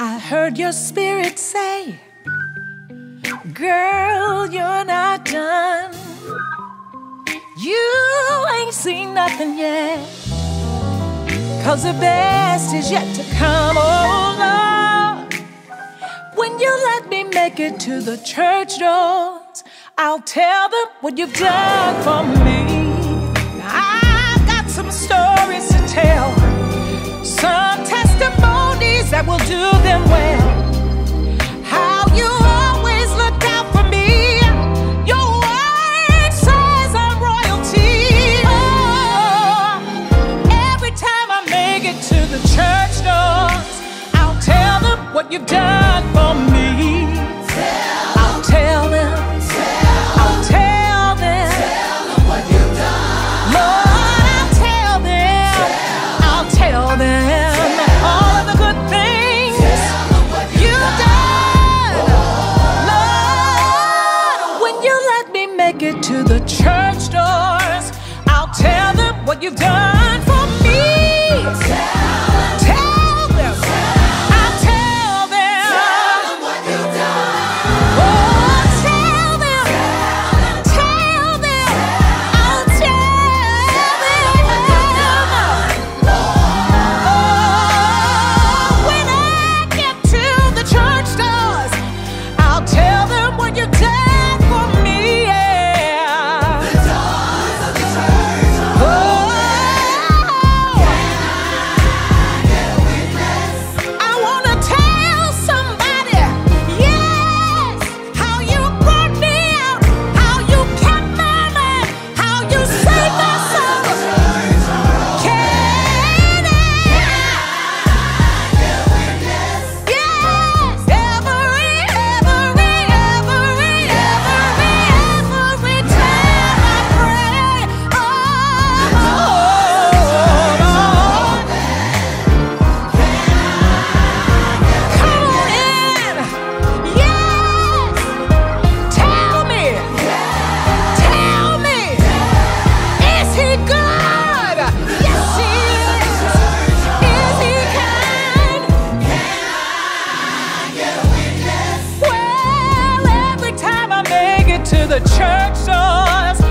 I heard your spirit say, girl, you're not done. You ain't seen nothing yet, 'cause the best is yet to come. Oh Lord, when you let me make it to the church doors, I'll tell them what you've done for me. I've got some stories to tell, some testimonies that will do them well. How you always looked out for me. Your word says I'm royalty. Oh, every time I make it to the church doors, I'll tell them what you've done for me. I'll tell them. I'll tell them. Tell them what you've done. Lord, I'll tell them. I'll tell them all of the good things you've done. Lord, when you let me make it to the church doors, I'll tell them what you've done for me. Tell them. I'll tell them. Tell them what you've done. Oh, tell them. Tell them. I'll tell them. Oh, when I get to the church doors, I'll tell them what you've done for me. Yeah. The doors of the church are Oh, get a witness. I wanna tell somebody, yes, how you brought me out, how you kept my mind, how you saved my soul. Can I Get a witness. yes, every time I pray, come on in, yes, tell me, is he good? Yes, he is. Is he kind? Get a witness. Well, every time I make it to the church doors,